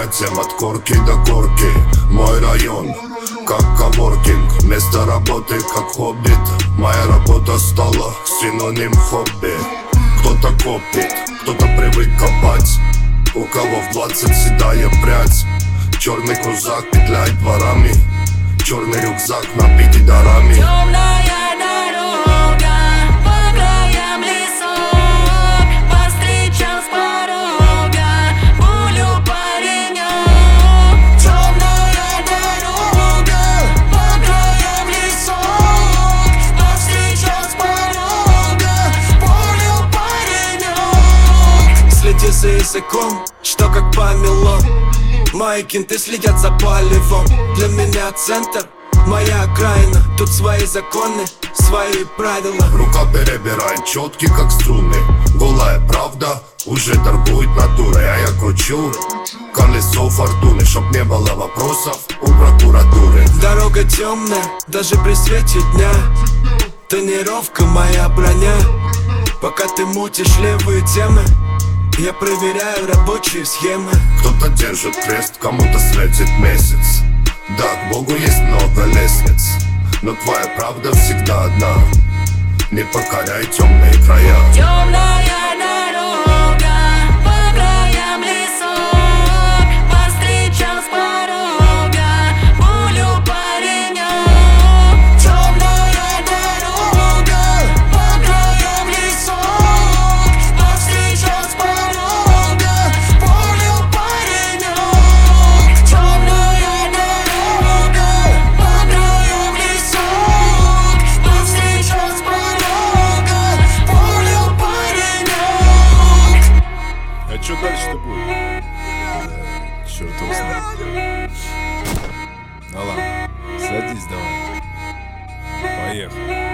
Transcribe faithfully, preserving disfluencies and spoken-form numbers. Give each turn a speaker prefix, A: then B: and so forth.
A: понятиям от корки до корки. Мой район, как коворкинг, место работы, как хоббит. Моя работа стала синоним хобби. Кто-то копит, кто-то привык копать, у кого в двадцать седая прядь. Черный крузак петляет дворами, черный рюкзак набитый дарами.
B: Темная дорога, по краям лесок, повстречал с порога пулю паренек. Темная дорога, по краям лесок, повстречал с порога пулю паренек.
C: Следи за языком, что как помело. Мои кенты следят за поливом. Для меня центр, моя окраина. Тут свои законы, свои правила.
A: Рука перебирает четки, как струны. Голая правда уже торгует натурой. А я кручу колесо фортуны, чтоб не было вопросов у прокуратуры.
C: Дорога темная, даже при свете дня. Тонировка моя броня. Пока ты мутишь левые темы, я проверяю рабочие схемы.
A: Кто-то держит крест, кому-то светит месяц. Да, к Богу есть много лестниц, но твоя правда всегда одна. Не покоряй темные края.
B: Темная дорога, по краям лесок, повстречал с порога пулю паренек. Темная дорога, по краям лесок, повстречал с порога пулю паренек. Темная дорога, по краям лесок, повстречал с порога пулю паренек.
D: А чё дальше-то будет? Черт его знает. Ну ладно, садись давай. Поехали.